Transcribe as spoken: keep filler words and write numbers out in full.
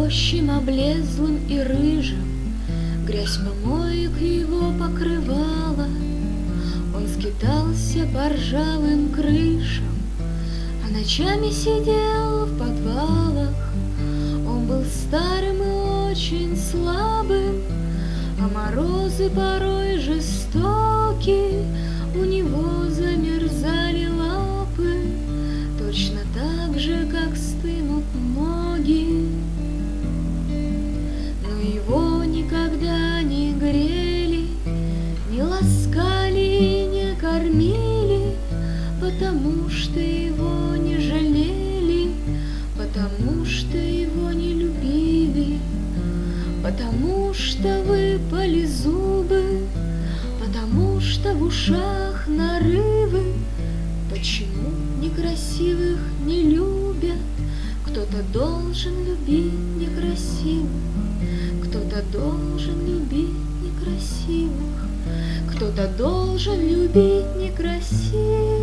тощим, облезлым и рыжим, грязь помоек его покрывала. Он скитался по ржавым крышам, а ночами сидел в подвалах. Он был старым и очень слабым, а морозы порой жестоки. У него замерзали лапы, точно так же, как стынут ноги. Но его никогда не грели, не ласкали и не кормили, потому что его не жалели, потому что его не любили, потому что выпали зубы, потому что в ушах нарывы. Почему некрасивых не любят? Кто-то должен любить некрасивых, кто-то должен любить некрасивых, кто-то должен любить некрасивых.